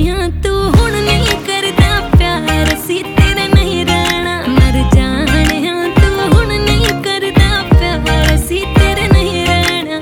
जानिया तू हुण नहीं करदा प्यार सी तेरे नहीं रहना मर जानिया तू हुण नहीं करदा प्यार सी तेरे नहीं रहना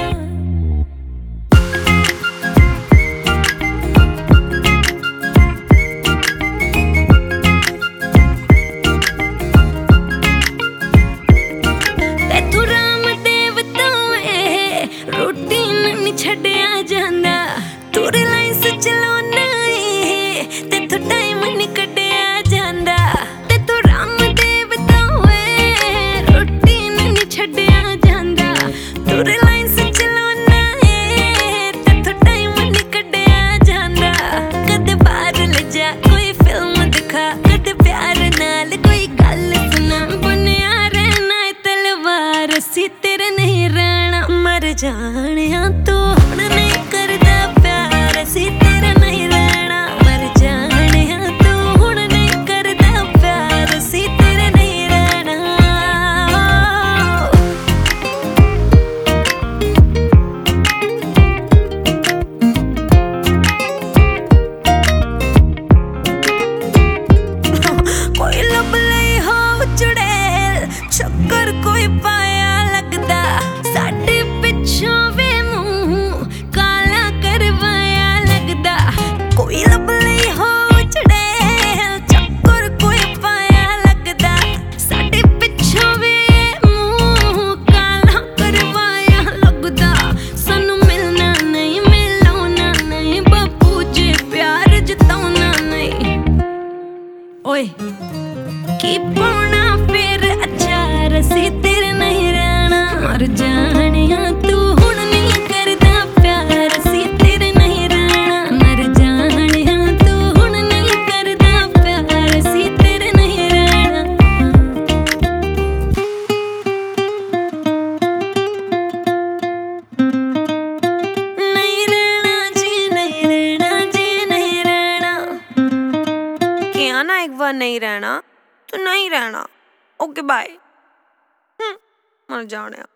तेथू राम देव तो रूटीन नहीं छड्डिया जांदा तू रिलायंस चलाउना तेथू टाइम नहीं कड्डिया जांदा तेथू राम देव तो रूटीन नहीं छड्डिया जांदा तू रिलायंस चलाउना तेथू टाइम नहीं कड्डिया जांदा कदे बाहर ले जा कोई फिल्म दिखा कदे प्यार नाल कोई गल सुना बुनिया रहना तलवार सी तेरे नहीं रहना मर जानिया तू हुण नहीं करदा प्यार सी तेरे नहीं रहना मर जानिया तू हुण नहीं करदा प्यार सी तेरे नहीं रहना कोई लब लई हो चुड़ैल चक्कर कोई पाया लगदा साडे पिछों वे मुंह काला करवाया लगदा कोई लब लई हो चुड़ैल चक्कर कोई पाया लगदा साडे पिछों वे मुंह काला करवाया लगदा सानू मिलना नहीं मिलाउना नहीं बापू जी प्यार जताउना नहीं ओए की पाउना फिर अचार सी तेरे नहीं रहना मर जानिया तू हुण नहीं करदा प्यार सी तेरे नहीं रहना मर जानिया तू हुण नहीं करदा प्यार सी तेरे नहीं रहना नहीं रहना जी नहीं रहना जी नहीं रहना किया ना एक बार नहीं रहना तो नहीं रहना ओके बाय मर जाने